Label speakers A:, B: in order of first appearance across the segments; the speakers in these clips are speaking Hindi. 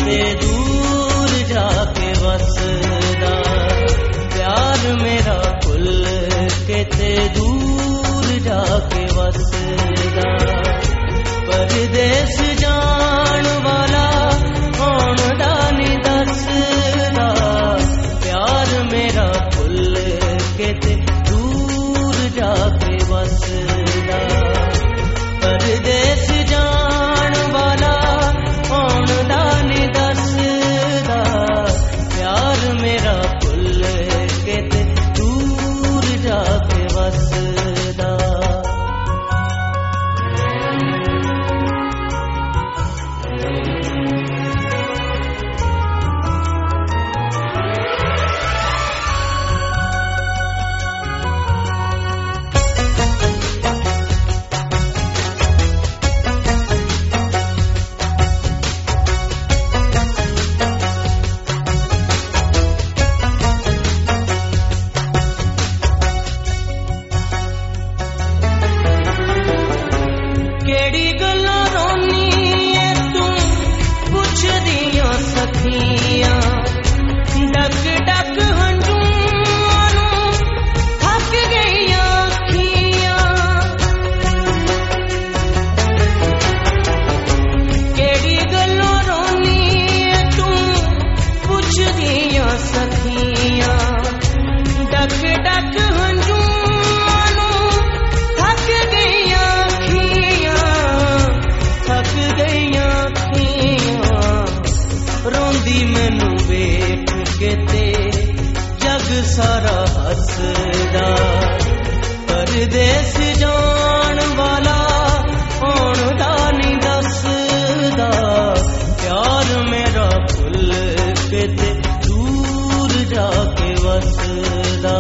A: किते दूर जाके वसदा, प्यार मेरा भुल किते दूर जाके वसदा। परदेस जान वाला कौन दानी दसदा, प्यार मेरा भुल किते दूर जाके वसदा। परदेस जान वाला कौन दानी दसदा, प्यार मेरा भुल किते दूर जाके वसदा। मैनू वेख के ते जग सारा हसदा, परदेस जान वाला कौन दानी दसदा, प्यार मेरा भुल के ते दूर जाके वसदा।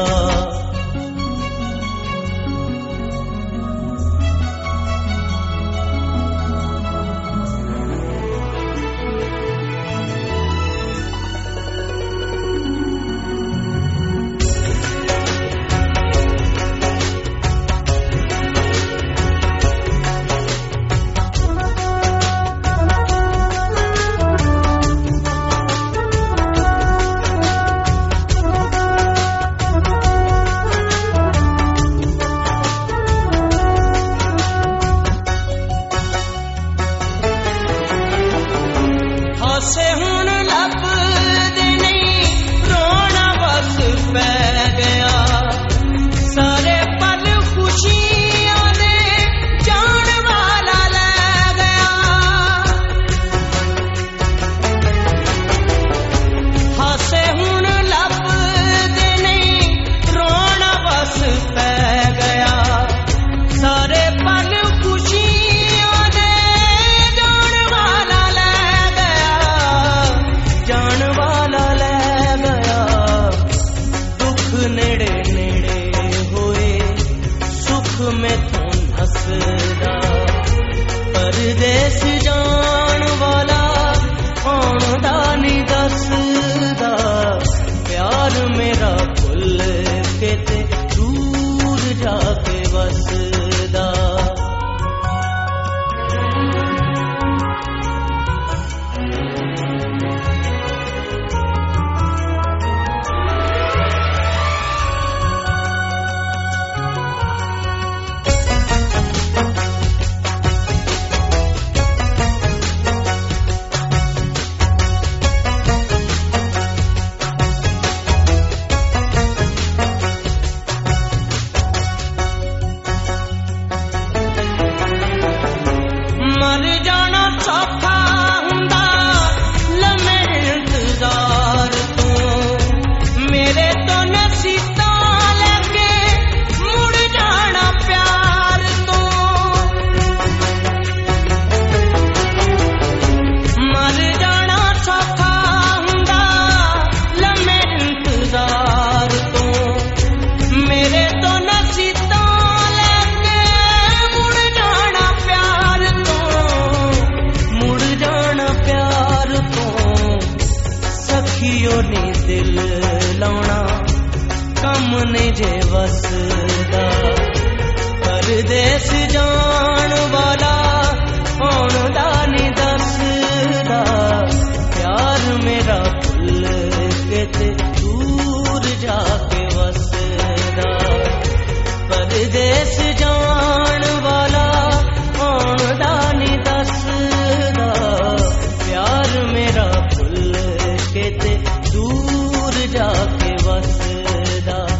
A: परदेस जान वाला कौन दानी दसदा, प्यार मेरा भुल किते दूर जाके वसदा। नी दिल लाउना कम ने जे वसदा, परदेस जान वाला कौन दानी दसदा, प्यार ਵਸਦਾ